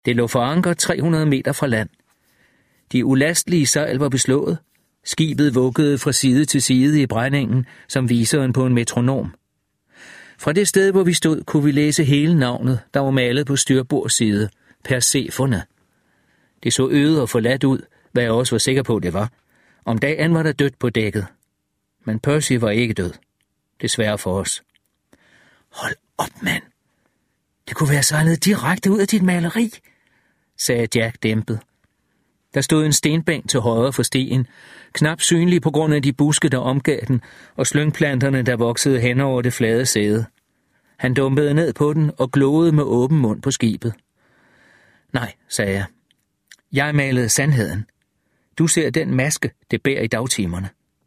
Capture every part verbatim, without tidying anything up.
Det lå forankret tre hundrede meter fra land. De ulastelige sejl var beslået. Skibet vuggede fra side til side i brændingen, som viseren på en metronom. Fra det sted, hvor vi stod, kunne vi læse hele navnet, der var malet på styrbords side, Persefone. Det så øde og forladt ud, hvad jeg også var sikker på, det var. Om dagen var der dødt på dækket. Men Percy var ikke død. Desværre for os. Hold op, mand. Det kunne være sejlet direkte ud af dit maleri, sagde Jack dæmpet. Der stod en stenbænk til højre for stien, knap synlig på grund af de buske, der omgav den, og slyngplanterne, der voksede hen over det flade sæde. Han dumpede ned på den og glåede med åben mund på skibet. Nej, sagde jeg. Jeg malede sandheden. Du ser den maske, det bærer i dagtimerne.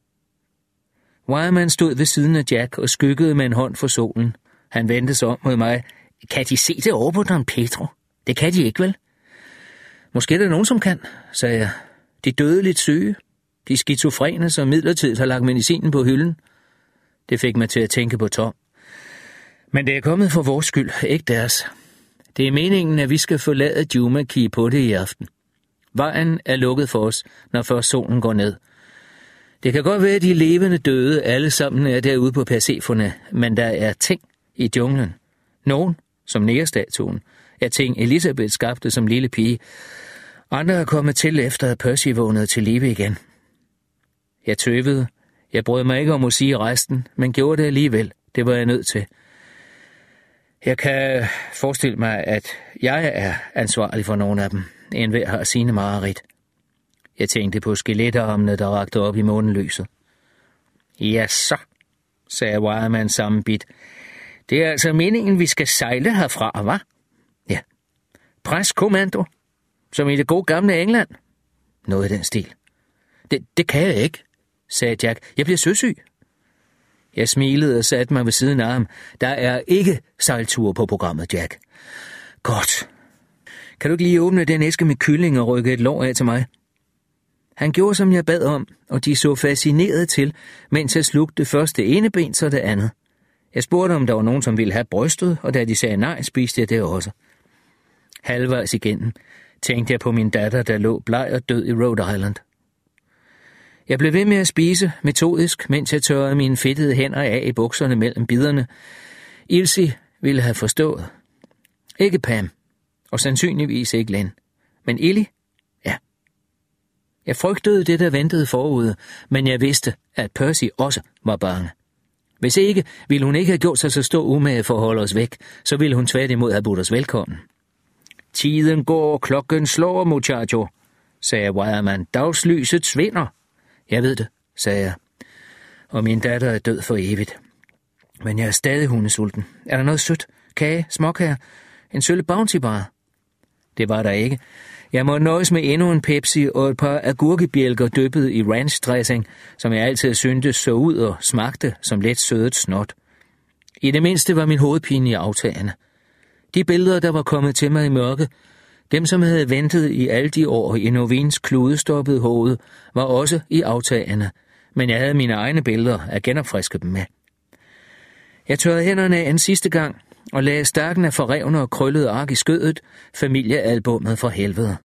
Wireman stod ved siden af Jack og skyggede med en hånd for solen. Han vendte sig om mod mig. Kan de se det over på Don Pedro? Det kan de ikke, vel? Måske er der nogen, som kan, sagde jeg. De dødeligt syge. De skizofrene, som midlertidigt har lagt medicinen på hylden. Det fik mig til at tænke på Tom. Men det er kommet for vores skyld, ikke deres. Det er meningen, at vi skal forlade Juma-Key på det i aften. Vejen er lukket for os, når først solen går ned. Det kan godt være, at de levende døde alle sammen er derude på Persefone, men der er ting i junglen. Nogen, som Negerstatuen, er ting Elisabeth skabte som lille pige. Andre er kommet til efter, at Percy vågnede til live igen. Jeg tøvede. Jeg brød mig ikke om at sige resten, men gjorde det alligevel. Det var jeg nødt til. Jeg kan forestille mig, at jeg er ansvarlig for nogle af dem. Enhver har sine mareridt. Jeg tænkte på skeletterarmene, der rakte op i månelyset. Ja, så, sagde Wireman sammenbidt. Det er altså meningen, vi skal sejle herfra, hva'? Ja. Preskommando, som i det gode gamle England. Noget i den stil. Det, det kan jeg ikke, sagde Jack. Jeg bliver søsyg. Jeg smilede og satte mig ved siden af ham. Der er ikke sejltur på programmet, Jack. Godt. Kan du ikke lige åbne den æske med kylling og rykke et lår af til mig? Han gjorde, som jeg bad om, og de så fascineret til, mens jeg slugte først det ene ben, så det andet. Jeg spurgte, om der var nogen, som ville have brystet, og da de sagde nej, spiste jeg det også. Halvvejs igennem tænkte jeg på min datter, der lå bleg og død i Rhode Island. Jeg blev ved med at spise metodisk, mens jeg tørrede mine fedtede hænder af i bukserne mellem biderne. Ilse ville have forstået. Ikke Pam, og sandsynligvis ikke Len, men Illy, ja. Jeg frygtede det, der ventede forude, men jeg vidste, at Percy også var bange. Hvis ikke, ville hun ikke have gjort sig så stor umage for at holde os væk, så ville hun tværtimod have budt os velkommen. Tiden går, klokken slår, muchacho, sagde Wireman. Dagslyset svinder. Jeg ved det, sagde jeg, og min datter er død for evigt. Men jeg er stadig hundesulten. Er der noget sødt? Kage? Småkager? En sølle Bounty Bar? Det var der ikke. Jeg må nøjes med endnu en Pepsi og et par agurkebjælker dyppet i ranchdressing, som jeg altid syntes så ud og smagte som let sødet snot. I det mindste var min hovedpine i aftagende. De billeder, der var kommet til mig i mørke, dem som havde ventet i alle de år i Novins kludestoppede hoved, var også i aftagende, men jeg havde mine egne billeder at genopfriske dem med. Jeg tørrede hænderne af en sidste gang og lagde stakken af forrevne og krøllede ark i skødet, familiealbummet for helvede.